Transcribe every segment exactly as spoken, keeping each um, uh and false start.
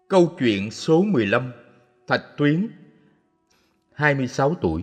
Câu chuyện số mười lăm. Thạch Tuyến, hai mươi sáu tuổi.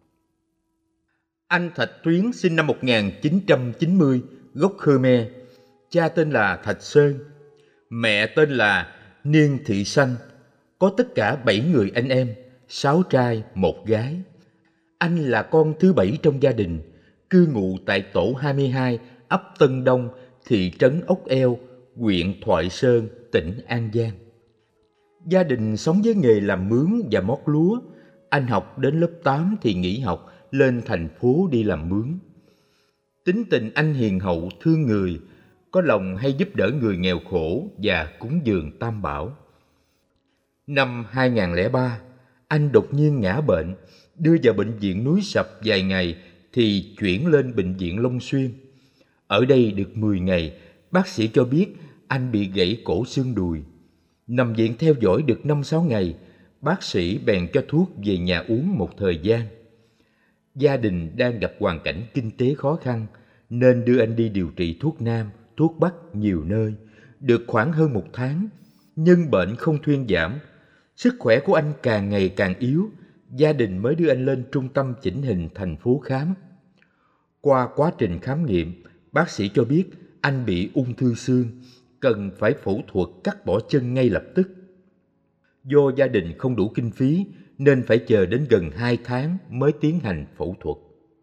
Anh Thạch Tuyến sinh năm một nghìn chín trăm chín mươi, gốc Khmer. Cha tên là Thạch Sơn, mẹ tên là Niên Thị Sanh. Có tất cả bảy người anh em, sáu trai, một gái. Anh là con thứ bảy trong gia đình, cư ngụ tại tổ hai mươi hai, ấp Tân Đông, thị trấn Ốc Eo, huyện Thoại Sơn, tỉnh An Giang. Gia đình sống với nghề làm mướn và mót lúa. Anh học đến lớp tám thì nghỉ học, lên thành phố đi làm mướn. Tính tình anh hiền hậu, thương người, có lòng hay giúp đỡ người nghèo khổ và cúng dường Tam Bảo. Năm hai nghìn lẻ ba, anh đột nhiên ngã bệnh, đưa vào bệnh viện Núi Sập vài ngày thì chuyển lên bệnh viện Long Xuyên. Ở đây được mười ngày, bác sĩ cho biết anh bị gãy cổ xương đùi. Nằm viện theo dõi được năm sáu ngày, bác sĩ bèn cho thuốc về nhà uống một thời gian. Gia đình đang gặp hoàn cảnh kinh tế khó khăn nên đưa anh đi điều trị thuốc Nam, thuốc Bắc nhiều nơi. Được khoảng hơn một tháng, nhưng bệnh không thuyên giảm. Sức khỏe của anh càng ngày càng yếu, gia đình mới đưa anh lên trung tâm chỉnh hình thành phố khám. Qua quá trình khám nghiệm, bác sĩ cho biết anh bị ung thư xương, cần phải phẫu thuật cắt bỏ chân ngay lập tức. Do gia đình không đủ kinh phí nên phải chờ đến gần hai tháng mới tiến hành phẫu thuật.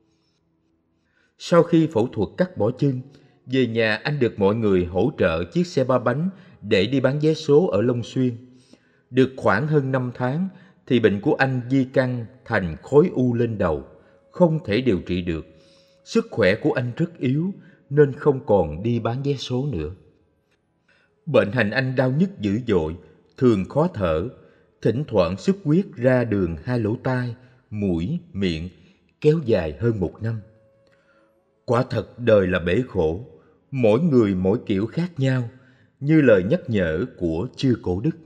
Sau khi phẫu thuật cắt bỏ chân, về nhà anh được mọi người hỗ trợ chiếc xe ba bánh để đi bán vé số ở Long Xuyên. Được khoảng hơn năm tháng thì bệnh của anh di căn thành khối u lên đầu, không thể điều trị được. Sức khỏe của anh rất yếu nên không còn đi bán vé số nữa. Bệnh hành anh đau nhức dữ dội, thường khó thở, thỉnh thoảng xuất huyết ra đường hai lỗ tai, mũi, miệng, kéo dài hơn một năm. Quả thật đời là bể khổ, mỗi người mỗi kiểu khác nhau, như lời nhắc nhở của Chư Cổ Đức.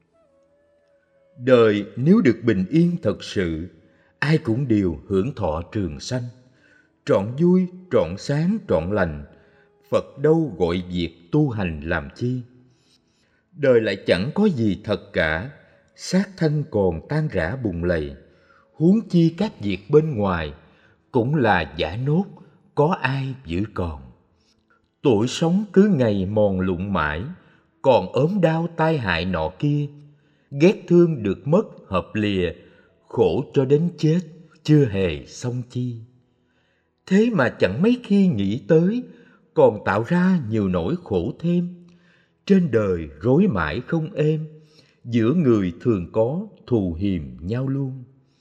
Đời nếu được bình yên thật sự, ai cũng đều hưởng thọ trường sanh. Trọn vui, trọn sáng, trọn lành, Phật đâu gọi việc tu hành làm chi. Đời lại chẳng có gì thật cả, xác thân còn tan rã bùn lầy. Huống chi các việc bên ngoài, cũng là giả nốt, có ai giữ còn. Tuổi sống cứ ngày mòn lụng mãi, còn ốm đau tai hại nọ kia. Ghét thương được mất hợp lìa, khổ cho đến chết, chưa hề xong chi. Thế mà chẳng mấy khi nghĩ tới, còn tạo ra nhiều nỗi khổ thêm. Trên đời rối mãi không êm, giữa người thường có thù hiềm nhau luôn.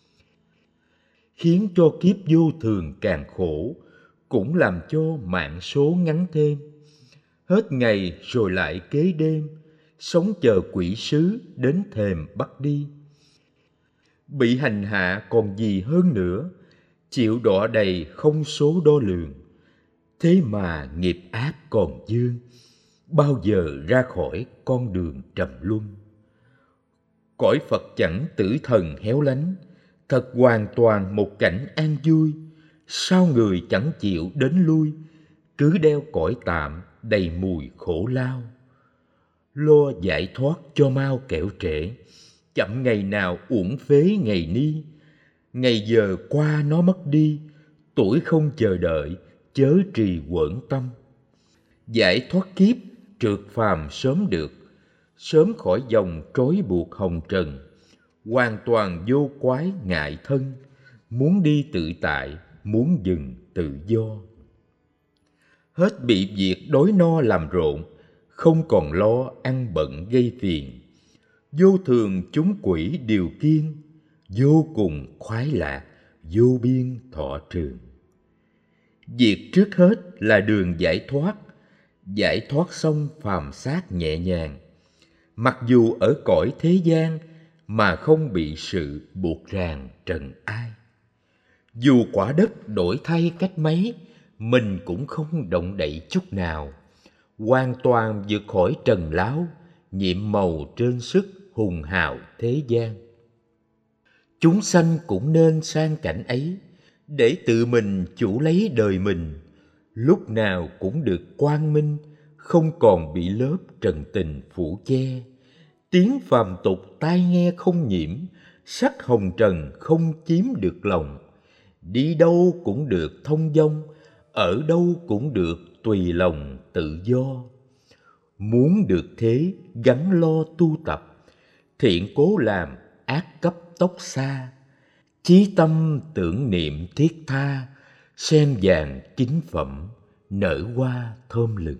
Khiến cho kiếp vô thường càng khổ, cũng làm cho mạng số ngắn thêm. Hết ngày rồi lại kế đêm, sống chờ quỷ sứ đến thềm bắt đi. Bị hành hạ còn gì hơn nữa, chịu đọa đầy không số đo lường. Thế mà nghiệp ác còn dương, bao giờ ra khỏi con đường trầm luân. Cõi Phật chẳng tử thần héo lánh, thật hoàn toàn một cảnh an vui. Sao người chẳng chịu đến lui, cứ đeo cõi tạm đầy mùi khổ lao. Lo giải thoát cho mau kẻo trễ, chậm ngày nào uổng phế ngày ni. Ngày giờ qua nó mất đi, tuổi không chờ đợi, chớ trì quởn tâm. Giải thoát kiếp, trượt phàm sớm được, sớm khỏi dòng trói buộc hồng trần. Hoàn toàn vô quái ngại thân, muốn đi tự tại, muốn dừng tự do. Hết bị việc đói no làm rộn, không còn lo ăn bận gây phiền. Vô thường chúng quỷ điều kiên, vô cùng khoái lạc, vô biên thọ trường. Việc trước hết là đường giải thoát, giải thoát xong phàm xác nhẹ nhàng. Mặc dù ở cõi thế gian mà không bị sự buộc ràng trần ai. Dù quả đất đổi thay cách mấy, mình cũng không động đậy chút nào. Hoàn toàn vượt khỏi trần láo, nhiệm màu trên sức hùng hào thế gian. Chúng sanh cũng nên sang cảnh ấy, để tự mình chủ lấy đời mình. Lúc nào cũng được quang minh, không còn bị lớp trần tình phủ che. Tiếng phàm tục tai nghe không nhiễm, sắc hồng trần không chiếm được lòng. Đi đâu cũng được thông dong, ở đâu cũng được tùy lòng tự do. Muốn được thế gắn lo tu tập, thiện cố làm ác cấp tốc xa. Chí tâm tưởng niệm thiết tha, sen vàng chính phẩm nở hoa thơm lừng.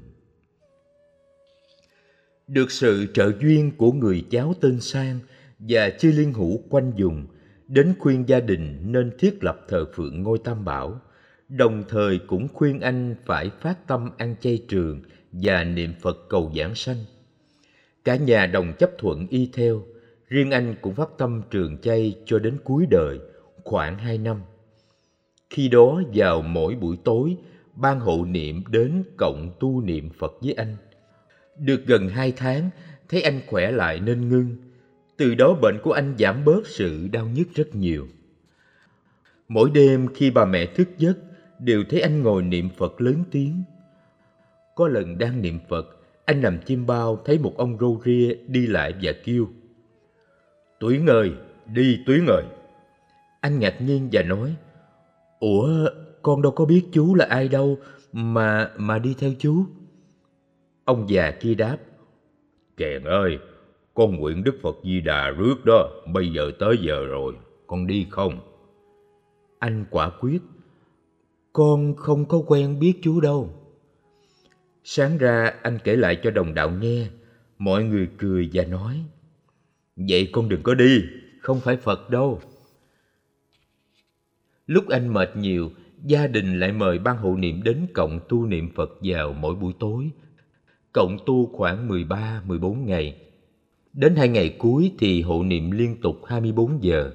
Được sự trợ duyên của người cháu tên Sang và chư liên hữu quanh vùng, đến khuyên gia đình nên thiết lập thờ phượng ngôi Tam Bảo, đồng thời cũng khuyên anh phải phát tâm ăn chay trường và niệm Phật cầu giảng sanh. Cả nhà đồng chấp thuận y theo, riêng anh cũng phát tâm trường chay cho đến cuối đời, khoảng hai năm. Khi đó vào mỗi buổi tối, ban hộ niệm đến cộng tu niệm Phật với anh. Được gần hai tháng, thấy anh khỏe lại nên ngưng. Từ đó bệnh của anh giảm bớt sự đau nhức rất nhiều. Mỗi đêm khi bà mẹ thức giấc, đều thấy anh ngồi niệm Phật lớn tiếng. Có lần đang niệm Phật, anh nằm chim bao thấy một ông râu ria đi lại và kêu: "Tuyển ơi, đi Tuyển ơi!" Anh ngạc nhiên và nói: "Ủa, con đâu có biết chú là ai đâu mà mà đi theo chú." Ông già kia đáp: "Chàng ơi, con nguyện Đức Phật Di Đà rước đó, bây giờ tới giờ rồi, con đi không?" Anh quả quyết: "Con không có quen biết chú đâu." Sáng ra anh kể lại cho đồng đạo nghe. Mọi người cười và nói: "Vậy con đừng có đi, không phải Phật đâu." Lúc anh mệt nhiều, gia đình lại mời ban hộ niệm đến cộng tu niệm Phật vào mỗi buổi tối. Cộng tu khoảng mười ba mười bốn ngày. Đến hai ngày cuối thì hộ niệm liên tục hai mươi bốn giờ.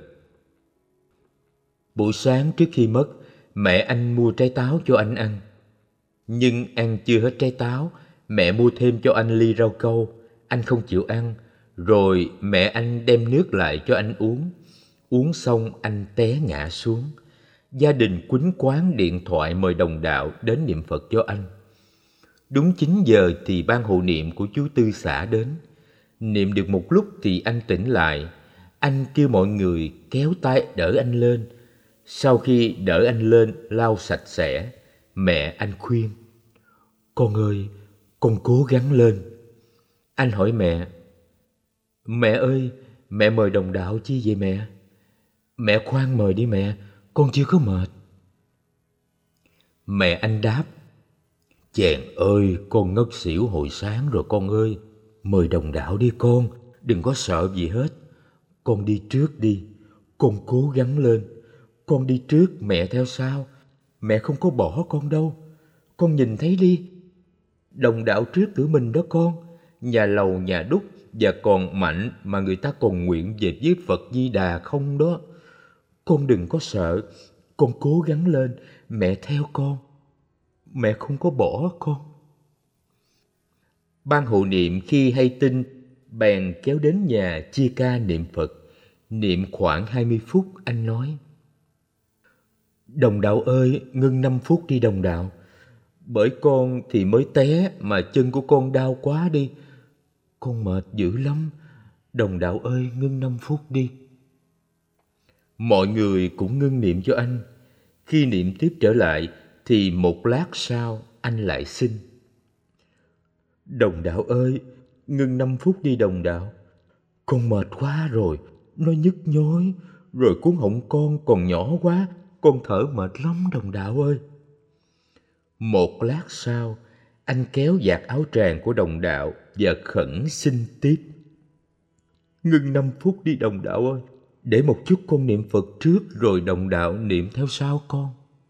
Buổi sáng trước khi mất, mẹ anh mua trái táo cho anh ăn. Nhưng ăn chưa hết trái táo, mẹ mua thêm cho anh ly rau câu. Anh không chịu ăn, rồi mẹ anh đem nước lại cho anh uống. Uống xong anh té ngã xuống. Gia đình quýnh quán điện thoại mời đồng đạo đến niệm Phật cho anh. Đúng chín giờ thì ban hộ niệm của chú Tư xã đến. Niệm được một lúc thì anh tỉnh lại. Anh kêu mọi người kéo tay đỡ anh lên. Sau khi đỡ anh lên lau sạch sẽ, mẹ anh khuyên: "Con ơi, con cố gắng lên." Anh hỏi mẹ: "Mẹ ơi, mẹ mời đồng đạo chi vậy mẹ?" "Mẹ khoan mời đi mẹ, con chưa có mệt." Mẹ anh đáp: "Chàng ơi, con ngất xỉu hồi sáng rồi con ơi. Mời đồng đạo đi con, đừng có sợ gì hết. Con đi trước đi, con cố gắng lên. Con đi trước, mẹ theo sau. Mẹ không có bỏ con đâu. Con nhìn thấy đi. Đồng đạo trước tử mình đó con. Nhà lầu nhà đúc và còn mạnh mà người ta còn nguyện về với Phật Di Đà không đó. Con đừng có sợ, con cố gắng lên, mẹ theo con. Mẹ không có bỏ con." Ban hộ niệm khi hay tin, bèn kéo đến nhà chia ca niệm Phật. Niệm khoảng hai mươi phút, anh nói: "Đồng đạo ơi, ngưng năm phút đi đồng đạo. Bởi con thì mới té mà chân của con đau quá đi. Con mệt dữ lắm. Đồng đạo ơi, ngưng năm phút đi." Mọi người cũng ngưng niệm cho anh. Khi niệm tiếp trở lại thì một lát sau anh lại xin: "Đồng đạo ơi, ngưng năm phút đi đồng đạo. Con mệt quá rồi, nó nhức nhối, rồi cuống họng con còn nhỏ quá, con thở mệt lắm đồng đạo ơi." Một lát sau, anh kéo vạt áo tràng của đồng đạo và khẩn xin tiếp: "Ngưng năm phút đi đồng đạo ơi. Để một chút con niệm Phật trước rồi đồng đạo niệm theo sau con."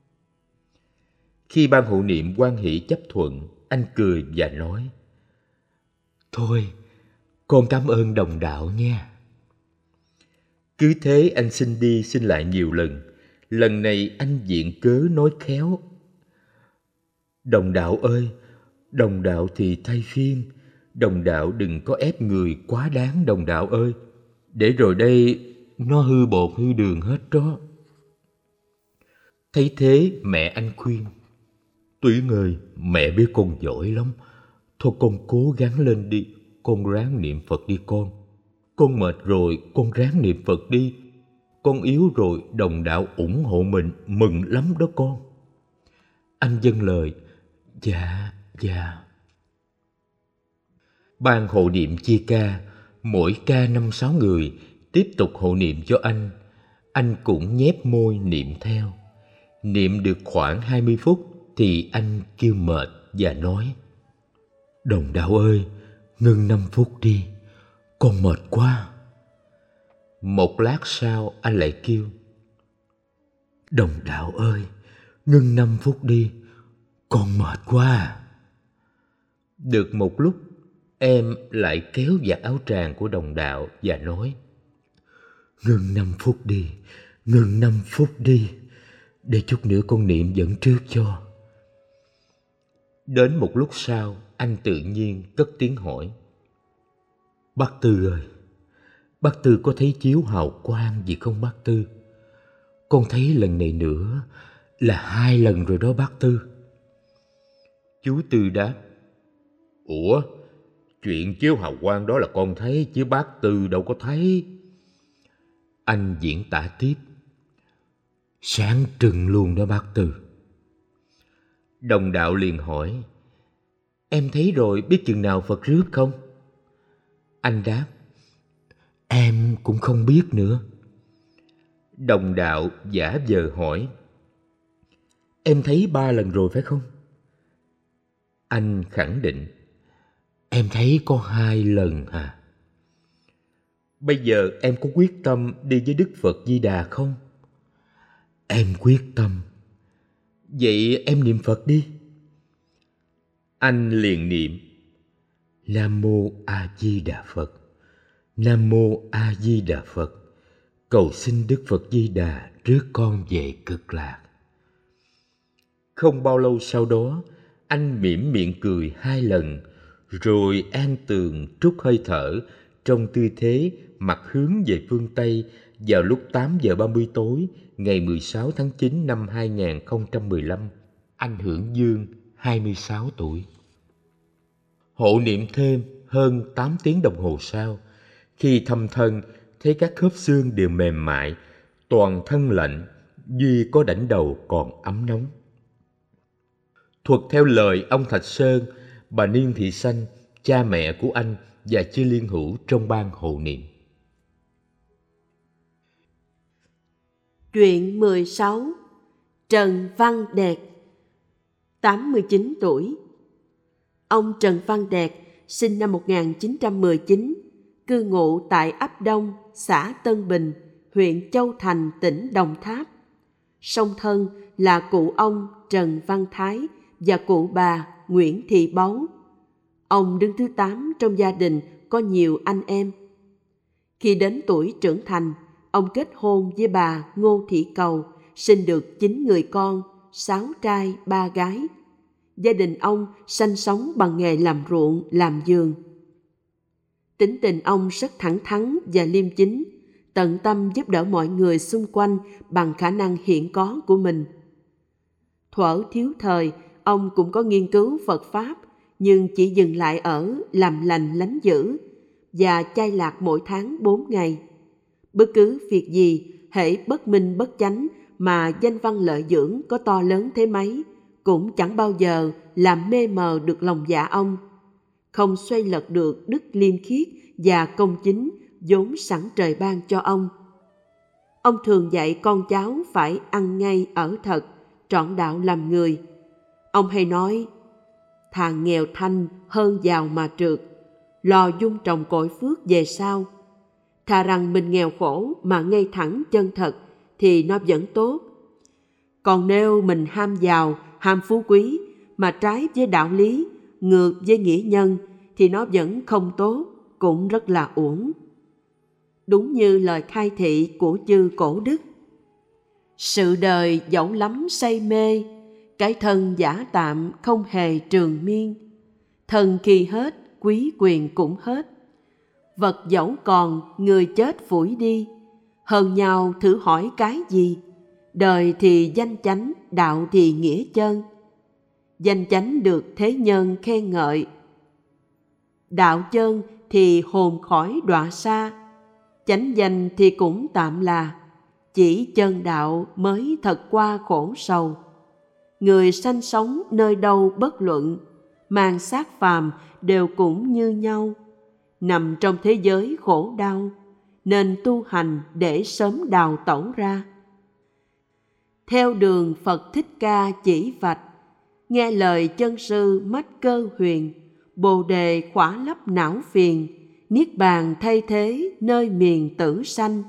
Khi ban hộ niệm hoan hỷ chấp thuận, anh cười và nói: "Thôi, con cảm ơn đồng đạo nha." Cứ thế anh xin đi xin lại nhiều lần. Lần này anh viện cớ nói khéo: "Đồng đạo ơi, đồng đạo thì thay phiên. Đồng đạo đừng có ép người quá đáng đồng đạo ơi. Để rồi đây nó hư bột hư đường hết đó." Thấy thế mẹ anh khuyên: "Tuyển ơi, mẹ biết con giỏi lắm. Thôi con cố gắng lên đi, con ráng niệm Phật đi con. con mệt rồi, con ráng niệm Phật đi. Con yếu rồi, đồng đạo ủng hộ mình, mừng lắm đó con. Anh dâng lời, dạ, dạ. Ban hộ niệm chia ca, mỗi ca năm sáu người, tiếp tục hộ niệm cho anh. Anh cũng nhép môi niệm theo. Niệm được khoảng hai mươi phút thì anh kêu mệt và nói, đồng đạo ơi, ngưng năm phút đi, con mệt quá. Một lát sau anh lại kêu, đồng đạo ơi, ngưng năm phút đi, con mệt quá. Được một lúc, em lại kéo vạt áo tràng của đồng đạo và nói, ngưng năm phút đi, ngưng năm phút đi, để chút nữa con niệm dẫn trước cho. Đến một lúc sau, anh tự nhiên cất tiếng hỏi, bác Tư ơi, bác Tư có thấy chiếu hào quang gì không bác Tư? Con thấy lần này nữa là hai lần rồi đó bác Tư. Chú Tư đáp, ủa, chuyện chiếu hào quang đó là con thấy chứ bác Tư đâu có thấy. Anh diễn tả tiếp, sáng trừng luôn đó bác Tư. Đồng đạo liền hỏi, em thấy rồi biết chừng nào Phật rước không? Anh đáp, em cũng không biết nữa. Đồng đạo giả vờ hỏi, em thấy ba lần rồi phải không? Anh khẳng định, em thấy có hai lần à. Bây giờ em có quyết tâm đi với Đức Phật Di Đà không? Em quyết tâm. Vậy em niệm Phật đi. Anh liền niệm, Nam Mô A Di Đà Phật, Nam Mô A Di Đà Phật, cầu xin Đức Phật Di Đà rước con về Cực Lạc. Không bao lâu sau đó, anh mỉm miệng cười hai lần, rồi an tường trút hơi thở trong tư thế mặt hướng về phương Tây vào lúc tám giờ ba mươi tối ngày mười sáu tháng chín năm hai nghìn không trăm mười lăm. Anh hưởng dương hai mươi sáu tuổi. Hộ niệm thêm hơn tám tiếng đồng hồ sau, khi thâm thân thấy các khớp xương đều mềm mại, toàn thân lạnh, duy có đảnh đầu còn ấm nóng. Thuật theo lời ông Thạch Sơn, bà Niên Thị Sanh, cha mẹ của anh và Chư Liên Hữu trong ban hộ niệm. Truyện mười sáu. Trần Văn Đẹt, tám mươi chín tuổi. Ông Trần Văn Đẹt sinh năm một nghìn chín trăm mười chín, cư ngụ tại ấp Đông, xã Tân Bình, huyện Châu Thành, tỉnh Đồng Tháp. Song thân là cụ ông Trần Văn Thái và cụ bà Nguyễn Thị Báu. Ông đứng thứ tám trong gia đình có nhiều anh em. Khi đến tuổi trưởng thành, ông kết hôn với bà Ngô Thị Cầu, sinh được chín người con, sáu trai, ba gái. Gia đình ông sanh sống bằng nghề làm ruộng, làm vườn. Tính tình ông rất thẳng thắn và liêm chính, tận tâm giúp đỡ mọi người xung quanh bằng khả năng hiện có của mình. Thuở thiếu thời, ông cũng có nghiên cứu Phật Pháp, nhưng chỉ dừng lại ở làm lành lánh dữ và chay lạc mỗi tháng bốn ngày. Bất cứ việc gì, hễ bất minh bất chánh mà danh văn lợi dưỡng có to lớn thế mấy, cũng chẳng bao giờ làm mê mờ được lòng dạ ông, không xoay lật được đức liêm khiết và công chính vốn sẵn trời ban cho ông. Ông thường dạy con cháu phải ăn ngay ở thật, trọn đạo làm người. Ông hay nói, thà nghèo thanh hơn giàu mà trượt, lo dung trồng cội phước về sau. Thà rằng mình nghèo khổ mà ngay thẳng chân thật thì nó vẫn tốt. Còn nếu mình ham giàu, ham phú quý mà trái với đạo lý, ngược với nghĩa nhân thì nó vẫn không tốt, cũng rất là uổng. Đúng như lời khai thị của chư Cổ Đức, sự đời dẫu lắm say mê, cái thân giả tạm không hề trường miên. Thần khi hết, quý quyền cũng hết. Vật dẫu còn, người chết phủi đi. Hơn nhau thử hỏi cái gì? Đời thì danh chánh, đạo thì nghĩa chân. Danh chánh được thế nhân khen ngợi, đạo chân thì hồn khỏi đọa xa. chánh danh thì cũng tạm là, chỉ chân đạo mới thật qua khổ sầu. Người sanh sống nơi đâu bất luận, mang xác phàm đều cũng như nhau, nằm trong thế giới khổ đau, nên tu hành để sớm đào tẩu ra. Theo đường Phật Thích Ca chỉ vạch, nghe lời chân sư mách cơ huyền, bồ đề khỏa lấp não phiền, niết bàn thay thế nơi miền tử sanh.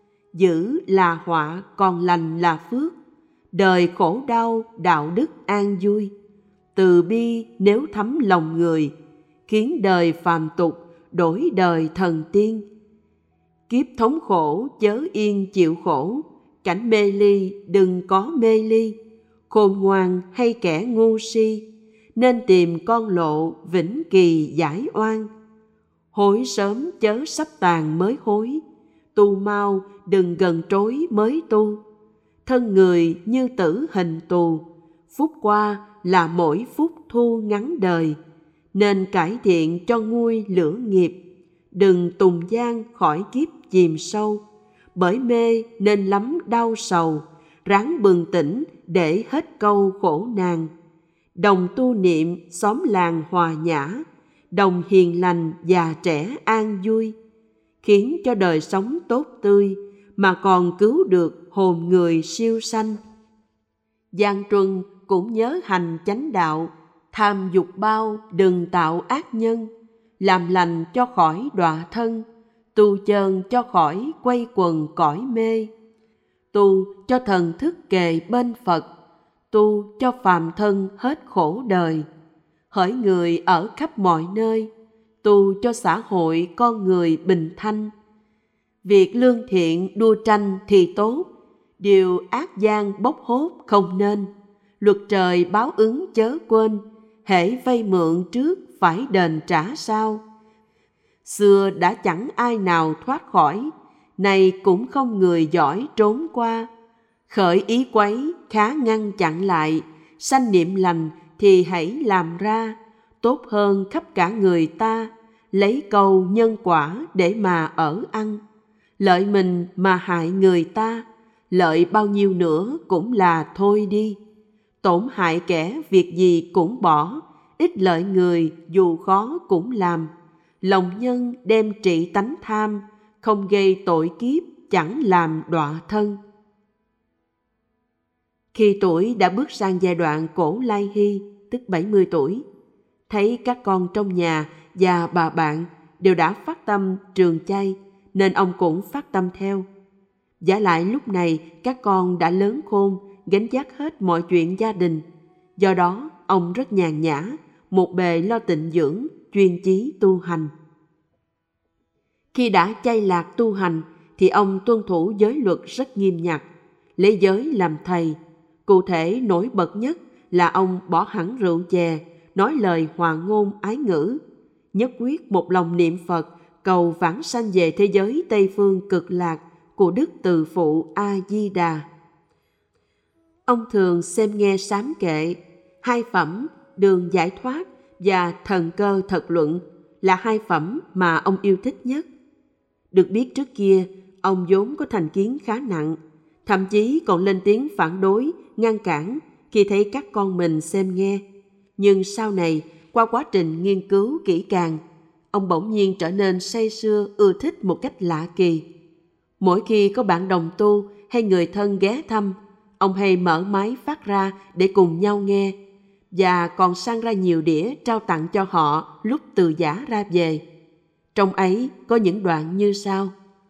Dữ là họa còn lành là phước, đời khổ đau đạo đức an vui. Từ bi nếu thấm lòng người, khiến đời phàm tục đổi đời thần tiên. Kiếp thống khổ chớ yên chịu khổ, cảnh mê ly đừng có mê ly. Khôn ngoan hay kẻ ngu si, nên tìm con lộ vĩnh kỳ giải oan. Hối sớm chớ sắp tàn mới hối, tu mau đừng gần trối mới tu. Thân người như tử hình tù, phút qua là mỗi phút thu ngắn đời. Nên cải thiện cho nguôi lửa nghiệp, đừng tùng gian khỏi kiếp chìm sâu. Bởi mê nên lắm đau sầu, ráng bừng tỉnh để hết câu khổ nàng. Đồng tu niệm xóm làng hòa nhã, đồng hiền lành già trẻ an vui. Khiến cho đời sống tốt tươi, mà còn cứu được hồn người siêu sanh. Giang truân cũng nhớ hành chánh đạo, tham dục bao đừng tạo ác nhân. Làm lành cho khỏi đọa thân, tu chân cho khỏi quay quần cõi mê. Tu cho thần thức kề bên Phật, tu cho phàm thân hết khổ đời. Hỡi người ở khắp mọi nơi, tu cho xã hội con người bình thanh. Việc lương thiện đua tranh thì tốt, điều ác gian bốc hốt không nên. Luật trời báo ứng chớ quên, hễ vay mượn trước phải đền trả sau. Xưa đã chẳng ai nào thoát khỏi, nay cũng không người giỏi trốn qua. Khởi ý quấy khá ngăn chặn lại, sanh niệm lành thì hãy làm ra. Tốt hơn khắp cả người ta, lấy câu nhân quả để mà ở ăn. Lợi mình mà hại người ta, lợi bao nhiêu nữa cũng là thôi đi. Tổn hại kẻ việc gì cũng bỏ, ích lợi người dù khó cũng làm. Lòng nhân đem trị tánh tham, không gây tội kiếp chẳng làm đọa thân. Khi tuổi đã bước sang giai đoạn cổ lai hy, tức bảy mươi tuổi, thấy các con trong nhà và bà bạn đều đã phát tâm trường chay, nên ông cũng phát tâm theo. Vả lại lúc này các con đã lớn khôn, gánh vác hết mọi chuyện gia đình. Do đó ông rất nhàn nhã, một bề lo tịnh dưỡng, chuyên chí tu hành. Khi đã chay lạc tu hành thì ông tuân thủ giới luật rất nghiêm ngặt, lấy giới làm thầy. Cụ thể nổi bật nhất là ông bỏ hẳn rượu chè, nói lời hòa ngôn ái ngữ, nhất quyết một lòng niệm Phật, cầu vãng sanh về thế giới Tây Phương cực lạc của Đức Từ Phụ A Di Đà. Ông thường xem nghe sám kệ, hai phẩm Đường Giải Thoát và Thần Cơ Thật Luận là hai phẩm mà ông yêu thích nhất. Được biết trước kia, ông vốn có thành kiến khá nặng, thậm chí còn lên tiếng phản đối, ngăn cản khi thấy các con mình xem nghe. Nhưng sau này, qua quá trình nghiên cứu kỹ càng, ông bỗng nhiên trở nên say sưa, ưa thích một cách lạ kỳ. Mỗi khi có bạn đồng tu hay người thân ghé thăm, ông hay mở máy phát ra để cùng nhau nghe, và còn sang ra nhiều đĩa trao tặng cho họ lúc từ giã ra về. Trong ấy có những đoạn như sau: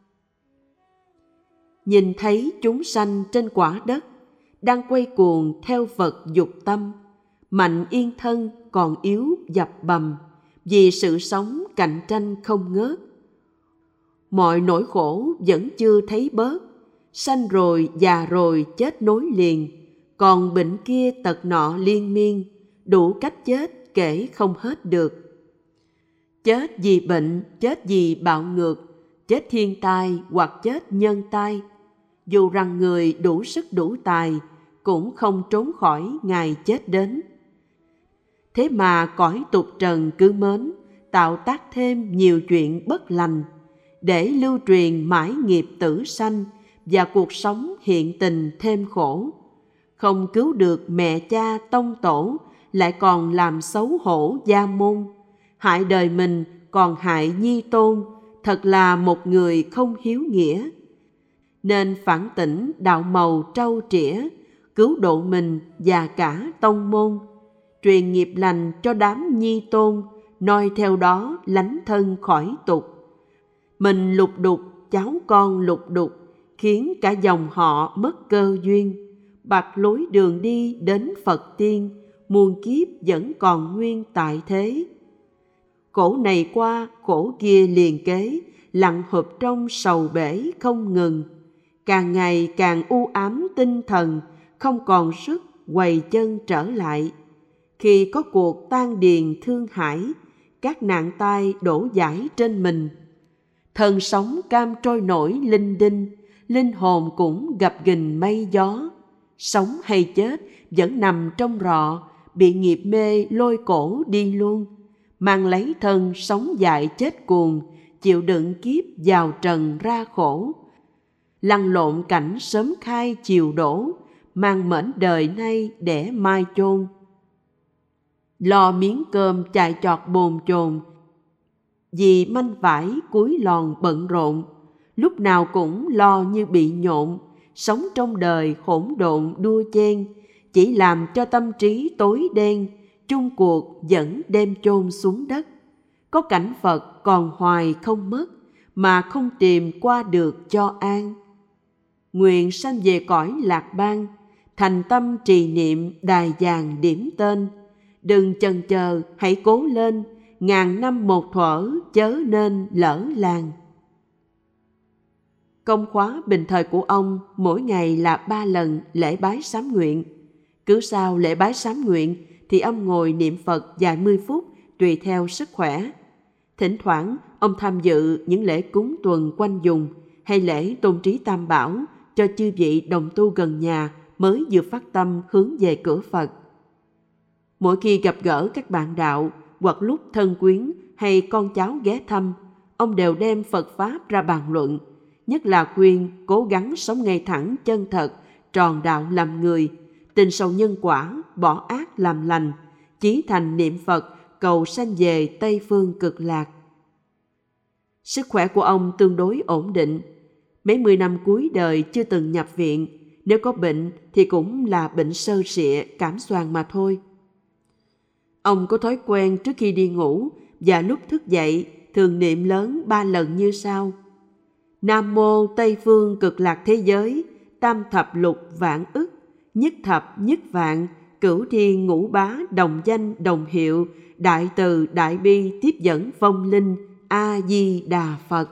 Nhìn thấy chúng sanh trên quả đất, đang quay cuồng theo vật dục tâm, mạnh yên thân còn yếu dập bầm, vì sự sống cạnh tranh không ngớt. Mọi nỗi khổ vẫn chưa thấy bớt, sanh rồi già rồi chết nối liền, còn bệnh kia tật nọ liên miên, đủ cách chết kể không hết được. Chết vì bệnh, chết vì bạo ngược, chết thiên tai hoặc chết nhân tai. Dù rằng người đủ sức đủ tài, cũng không trốn khỏi ngày chết đến. Thế mà cõi tục trần cứ mến, tạo tác thêm nhiều chuyện bất lành, để lưu truyền mãi nghiệp tử sanh và cuộc sống hiện tình thêm khổ. Không cứu được mẹ cha tông tổ, lại còn làm xấu hổ gia môn, hại đời mình còn hại nhi tôn, thật là một người không hiếu nghĩa. Nên phản tỉnh đạo màu trâu trĩa, cứu độ mình và cả tông môn, truyền nghiệp lành cho đám nhi tôn, noi theo đó lánh thân khỏi tục. Mình lục đục, cháu con lục đục, khiến cả dòng họ mất cơ duyên, bạch lối đường đi đến Phật tiên, muôn kiếp vẫn còn nguyên tại thế. Khổ này qua, khổ kia liền kế, lặn hụp trong sầu bể không ngừng, càng ngày càng u ám tinh thần, không còn sức quầy chân trở lại. Khi có cuộc tan điền thương hải, các nạn tai đổ dãi trên mình, thân sống cam trôi nổi linh đinh, linh hồn cũng gặp gình mây gió. Sống hay chết vẫn nằm trong rọ, bị nghiệp mê lôi cổ đi luôn, mang lấy thân sống dại chết cuồng, chịu đựng kiếp vào trần ra khổ. Lăn lộn cảnh sớm khai chiều đổ, mang mệnh đời nay để mai chôn. Lo miếng cơm chạy chọt bồn chồn, vì manh vải cuối lòn bận rộn, lúc nào cũng lo như bị nhộn, sống trong đời hỗn độn đua chen, chỉ làm cho tâm trí tối đen, chung cuộc vẫn đem chôn xuống đất. Có cảnh Phật còn hoài không mất, mà không tìm qua được cho an. Nguyện sanh về cõi lạc bang, thành tâm trì niệm đài vàng điểm tên. Đừng chần chờ, hãy cố lên, ngàn năm một thuở chớ nên lỡ làng. Công khóa bình thời của ông mỗi ngày là ba lần lễ bái sám nguyện. Cứ sau lễ bái sám nguyện thì ông ngồi niệm Phật vài mươi phút tùy theo sức khỏe. Thỉnh thoảng ông tham dự những lễ cúng tuần quanh vùng hay lễ tôn trí tam bảo cho chư vị đồng tu gần nhà mới vừa phát tâm hướng về cửa Phật. Mỗi khi gặp gỡ các bạn đạo hoặc lúc thân quyến hay con cháu ghé thăm, ông đều đem Phật Pháp ra bàn luận, nhất là khuyên cố gắng sống ngay thẳng chân thật, tròn đạo làm người, tin sâu nhân quả, bỏ ác làm lành, chí thành niệm Phật, cầu sanh về Tây Phương Cực Lạc. Sức khỏe của ông tương đối ổn định. Mấy mươi năm cuối đời chưa từng nhập viện, nếu có bệnh thì cũng là bệnh sơ sịa, cảm xoàng mà thôi. Ông có thói quen trước khi đi ngủ và lúc thức dậy thường niệm lớn ba lần như sau: Nam mô Tây Phương Cực Lạc thế giới, tam thập lục vạn ức, nhất thập nhất vạn, cửu thiên ngũ bá đồng danh đồng hiệu, đại từ đại bi tiếp dẫn vong linh, A Di Đà Phật.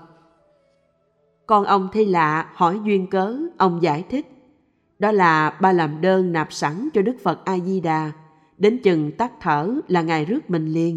Con ông thấy lạ, hỏi duyên cớ, ông giải thích: đó là ba làm đơn nạp sẵn cho Đức Phật A Di Đà, đến chừng tắt thở là Ngài rước mình liền.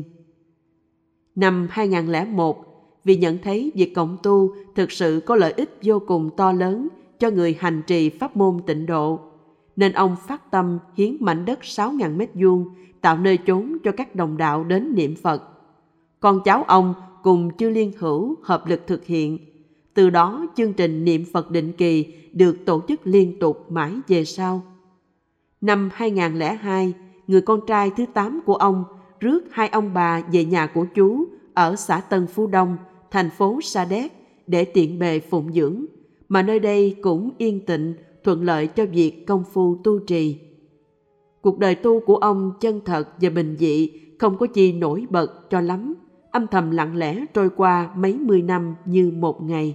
Năm hai không không một, vì nhận thấy việc cộng tu thực sự có lợi ích vô cùng to lớn cho người hành trì pháp môn tịnh độ, nên ông phát tâm hiến mảnh đất sáu nghìn mét vuông tạo nơi chốn cho các đồng đạo đến niệm Phật. Con cháu ông cùng chư liên hữu hợp lực thực hiện. Từ đó chương trình niệm Phật định kỳ được tổ chức liên tục mãi về sau. Năm hai không không hai, người con trai thứ tám của ông rước hai ông bà về nhà của chú ở xã Tân Phú Đông, thành phố Sa Đéc để tiện bề phụng dưỡng, mà nơi đây cũng yên tịnh, thuận lợi cho việc công phu tu trì. Cuộc đời tu của ông chân thật và bình dị, không có chi nổi bật cho lắm, âm thầm lặng lẽ trôi qua mấy mươi năm như một ngày.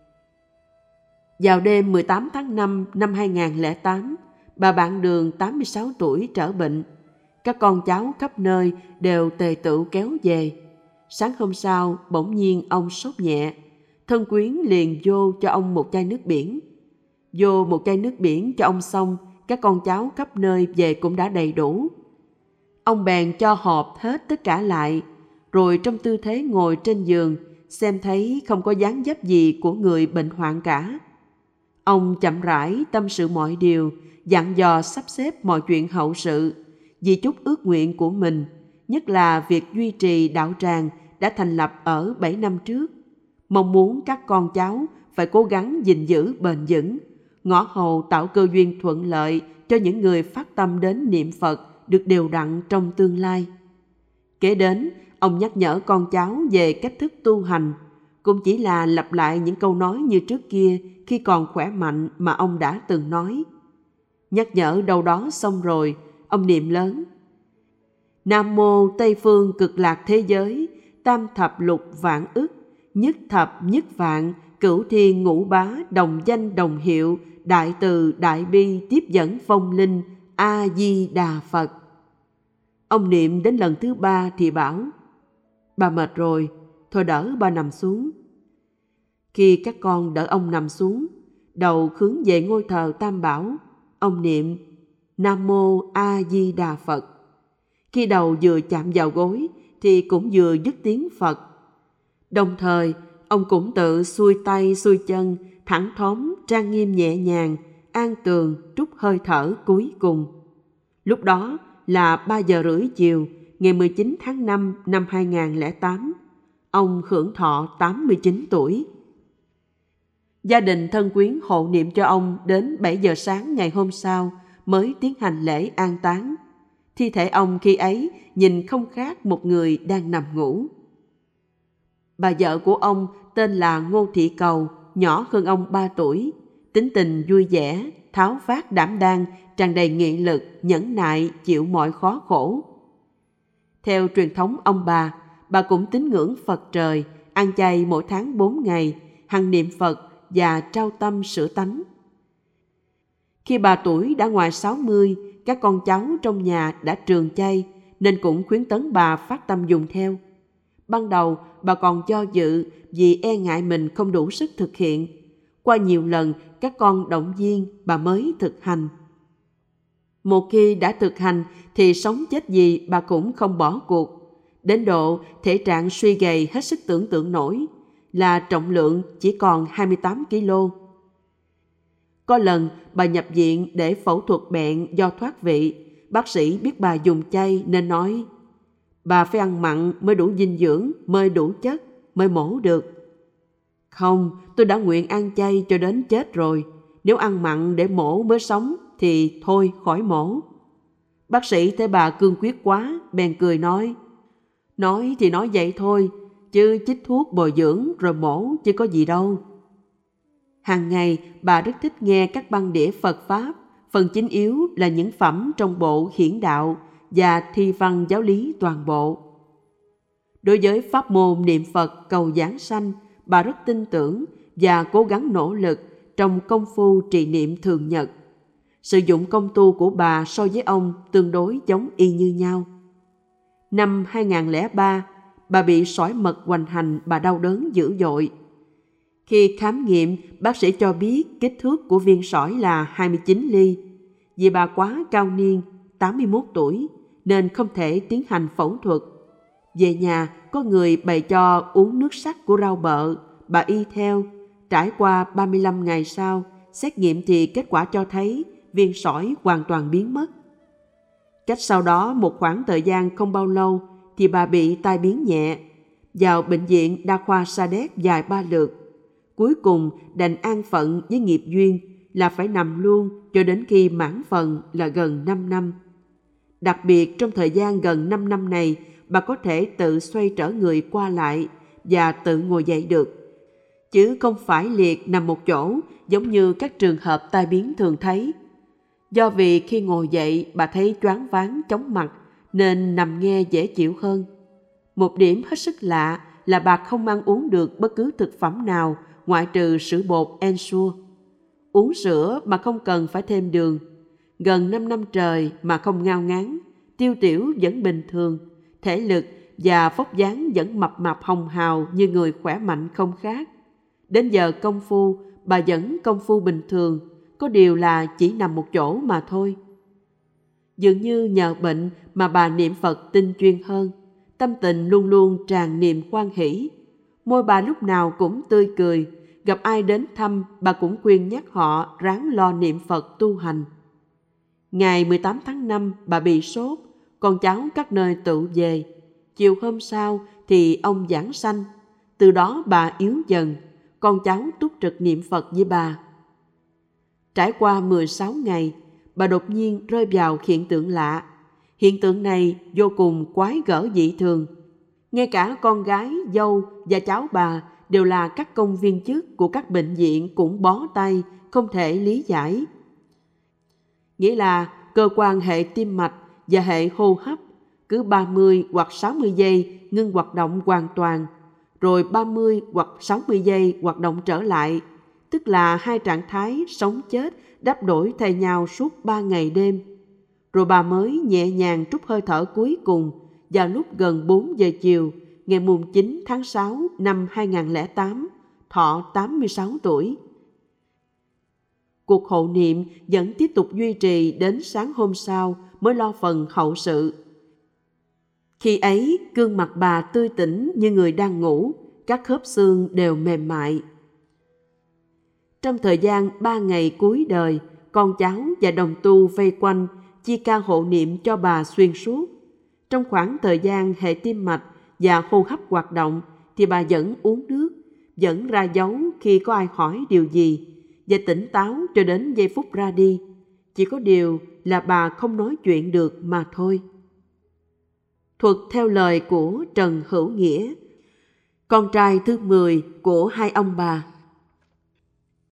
Vào đêm mười tám tháng năm năm hai không không tám, bà bạn Đường tám mươi sáu tuổi trở bệnh. Các con cháu khắp nơi đều tề tựu kéo về. Sáng hôm sau, bỗng nhiên ông sốt nhẹ. Thân quyến liền vô cho ông một chai nước biển. Vô một chai nước biển cho ông xong, các con cháu khắp nơi về cũng đã đầy đủ. Ông bèn cho họp hết tất cả lại, rồi trong tư thế ngồi trên giường, xem thấy không có dáng dấp gì của người bệnh hoạn cả. Ông chậm rãi tâm sự mọi điều, dặn dò sắp xếp mọi chuyện hậu sự, vì chút ước nguyện của mình, nhất là việc duy trì đạo tràng đã thành lập ở bảy năm trước. mong muốn các con cháu phải cố gắng gìn giữ bền vững, ngõ hầu tạo cơ duyên thuận lợi cho những người phát tâm đến niệm Phật được đều đặn trong tương lai. Kế đến, ông nhắc nhở con cháu về cách thức tu hành, cũng chỉ là lặp lại những câu nói như trước kia khi còn khỏe mạnh mà ông đã từng nói. Nhắc nhở đâu đó xong rồi, ông niệm lớn: Nam mô Tây phương cực lạc thế giới, tam thập lục vạn ức, nhất thập nhất vạn, cửu thiên ngũ bá, đồng danh đồng hiệu, đại từ đại bi tiếp dẫn phong linh, A Di Đà Phật. Ông niệm đến lần thứ ba thì bảo: Bà mệt rồi, thôi đỡ bà nằm xuống. Khi các con đỡ ông nằm xuống, đầu hướng về ngôi thờ Tam Bảo, ông niệm Nam mô A Di Đà Phật. Khi đầu vừa chạm vào gối thì cũng vừa dứt tiếng Phật. Đồng thời, ông cũng tự xuôi tay xuôi chân, thẳng thóm, trang nghiêm nhẹ nhàng, an tường trút hơi thở cuối cùng. Lúc đó là ba giờ rưỡi chiều, ngày mười chín tháng năm năm hai nghìn không trăm lẻ tám. Ông hưởng thọ tám mươi chín tuổi. Gia đình thân quyến hộ niệm cho ông đến bảy giờ sáng ngày hôm sau mới tiến hành lễ an táng. Thi thể ông khi ấy nhìn không khác một người đang nằm ngủ. Bà vợ của ông tên là Ngô Thị Cầu, nhỏ hơn ông ba tuổi, tính tình vui vẻ, tháo vát đảm đang, tràn đầy nghị lực, nhẫn nại, chịu mọi khó khổ. Theo truyền thống ông bà, bà cũng tín ngưỡng Phật trời, ăn chay mỗi tháng bốn ngày, hằng niệm Phật và trao tâm sửa tánh. Khi bà tuổi đã ngoài sáu mươi, các con cháu trong nhà đã trường chay, nên cũng khuyến tấn bà phát tâm dùng theo. Ban đầu, bà còn do dự vì e ngại mình không đủ sức thực hiện. Qua nhiều lần, các con động viên, bà mới thực hành. Một khi đã thực hành, thì sống chết gì bà cũng không bỏ cuộc. Đến độ thể trạng suy gầy hết sức tưởng tượng nổi, là trọng lượng chỉ còn hai mươi tám ki lô. Có lần bà nhập viện để phẫu thuật bẹn do thoát vị. Bác sĩ biết bà dùng chay nên nói: Bà phải ăn mặn mới đủ dinh dưỡng, mới đủ chất, mới mổ được. Không, tôi đã nguyện ăn chay cho đến chết rồi. Nếu ăn mặn để mổ mới sống thì thôi khỏi mổ. Bác sĩ thấy bà cương quyết quá, bèn cười nói: Nói thì nói vậy thôi, chứ chích thuốc bồi dưỡng rồi mổ chứ có gì đâu. Hàng ngày bà rất thích nghe các băng đĩa Phật Pháp, phần chính yếu là những phẩm trong bộ Hiển Đạo và thi văn giáo lý toàn bộ. Đối với pháp môn niệm Phật cầu giảng sanh, bà rất tin tưởng và cố gắng nỗ lực trong công phu trì niệm thường nhật. Sử dụng công tu của bà so với ông tương đối giống y như nhau. Năm hai nghìn không trăm lẻ ba, bà bị sỏi mật hoành hành, bà đau đớn dữ dội. Khi khám nghiệm, bác sĩ cho biết kích thước của viên sỏi là hai mươi chín ly. Vì bà quá cao niên, tám mươi mốt tuổi, nên không thể tiến hành phẫu thuật. Về nhà, có người bày cho uống nước sắc của rau bợ, bà y theo. Trải qua ba mươi lăm ngày sau, xét nghiệm thì kết quả cho thấy viên sỏi hoàn toàn biến mất. Cách sau đó một khoảng thời gian không bao lâu thì bà bị tai biến nhẹ, vào bệnh viện đa khoa Sa Đéc vài ba lượt. Cuối cùng đành an phận với nghiệp duyên là phải nằm luôn cho đến khi mãn phần là gần năm năm. Đặc biệt trong thời gian gần năm năm này, bà có thể tự xoay trở người qua lại và tự ngồi dậy được, chứ không phải liệt nằm một chỗ giống như các trường hợp tai biến thường thấy. Do vì khi ngồi dậy bà thấy choáng váng chóng mặt nên nằm nghe dễ chịu hơn. Một điểm hết sức lạ là bà không ăn uống được bất cứ thực phẩm nào ngoại trừ sữa bột Ensure. Uống sữa mà không cần phải thêm đường. Gần năm năm trời mà không ngao ngán, tiêu tiểu vẫn bình thường, thể lực và vóc dáng vẫn mập mạp hồng hào như người khỏe mạnh không khác. Đến giờ công phu, bà vẫn công phu bình thường, có điều là chỉ nằm một chỗ mà thôi. Dường như nhờ bệnh mà bà niệm Phật tinh chuyên hơn, tâm tình luôn luôn tràn niềm hoan hỷ. Môi bà lúc nào cũng tươi cười, gặp ai đến thăm bà cũng khuyên nhắc họ ráng lo niệm Phật tu hành. Ngày mười tám tháng năm bà bị sốt, con cháu các nơi tụ về. Chiều hôm sau thì ông giảng sanh. Từ đó bà yếu dần, con cháu túc trực niệm Phật với bà. Trải qua mười sáu ngày, bà đột nhiên rơi vào hiện tượng lạ. Hiện tượng này vô cùng quái gở dị thường. Ngay cả con gái, dâu và cháu bà đều là các công viên chức của các bệnh viện cũng bó tay, không thể lý giải. Nghĩa là cơ quan hệ tim mạch và hệ hô hấp cứ ba mươi hoặc sáu mươi giây ngưng hoạt động hoàn toàn, rồi ba mươi hoặc sáu mươi giây hoạt động trở lại, tức là hai trạng thái sống chết đáp đổi thay nhau suốt ba ngày đêm. Rồi bà mới nhẹ nhàng trút hơi thở cuối cùng vào lúc gần bốn giờ chiều, ngày mùng chín tháng sáu năm hai nghìn không trăm lẻ tám, thọ tám mươi sáu tuổi. Cuộc hộ niệm vẫn tiếp tục duy trì đến sáng hôm sau mới lo phần hậu sự. Khi ấy, gương mặt bà tươi tỉnh như người đang ngủ, các khớp xương đều mềm mại. Trong thời gian ba ngày cuối đời, con cháu và đồng tu vây quanh, chia ca hộ niệm cho bà xuyên suốt. Trong khoảng thời gian hệ tim mạch và hô hấp hoạt động thì bà vẫn uống nước, vẫn ra dấu khi có ai hỏi điều gì, và tỉnh táo cho đến giây phút ra đi. Chỉ có điều là bà không nói chuyện được mà thôi. Thuật theo lời của Trần Hữu Nghĩa, con trai thứ mười của hai ông bà.